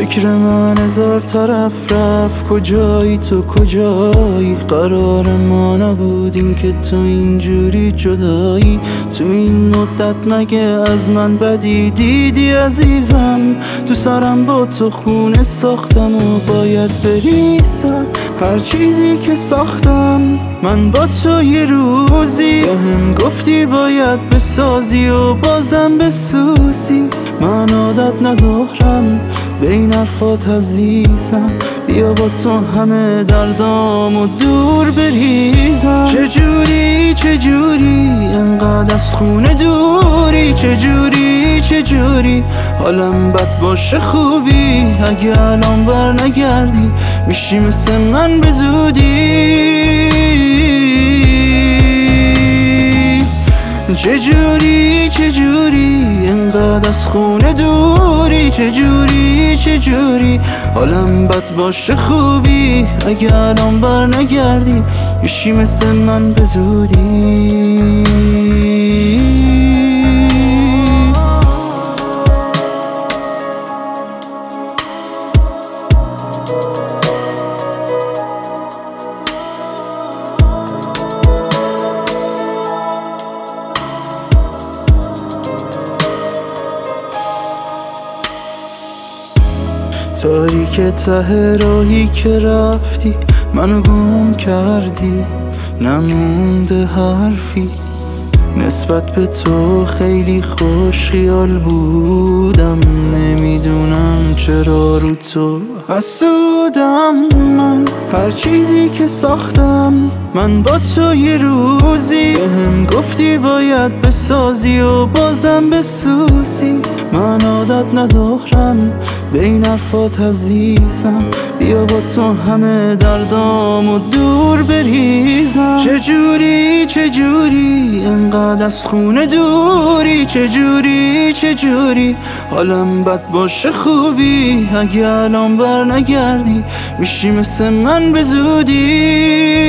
فکر من هزار طرف رفت، کجایی تو کجایی؟ قرار ما نبود این که تو اینجوری جدایی. تو این مدت مگه از من بدی دیدی عزیزم؟ تو سرم با تو خونه ساختم و باید بریزم هر چیزی که ساختم من با تو. یه روزی بهم گفتی باید بسازی و بازم بسوزی. من عادت ندارم به این حرفات عزیزم، بیا با تو همه دردامو دور بریزم. چجوری انقدر از خونه دوری؟ چجوری حالم بد باشه خوبی؟ اگه الان بر نگردی میشی مثل من به زودی. چجوری انقدر از خونه دوری؟ چجوری حالم بد باشه خوبی؟ اگه الان بر نگردی میشی مثل من به زودی. تاریک ته راهی که رفتی منو گم کردی، نمونده حرفی نسبت به تو. خیلی خوش خیال بودم، نمیدونم چرا رو تو حسودم. من هر چیزی که ساختم من با تو. یه روزی بهم گفتی باید بسازی و بازم بسوزی. من عادت ندارم به این حرفات عزیزم، بیا با تو همه دردامو دور بریزم. چجوری انقدر از خونه دوری؟ چجوری حالم بد باشه خوبی؟ اگه الان بر نگردی میشی مثل من به زودی.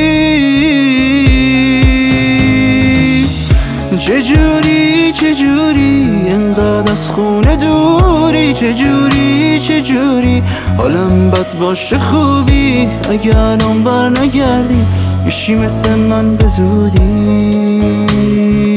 چجوری انقدر از خونه دوری؟ چجوری حالم بد باشه خوبی؟ اگه الان بر نگردی میشی مثل من به زودی.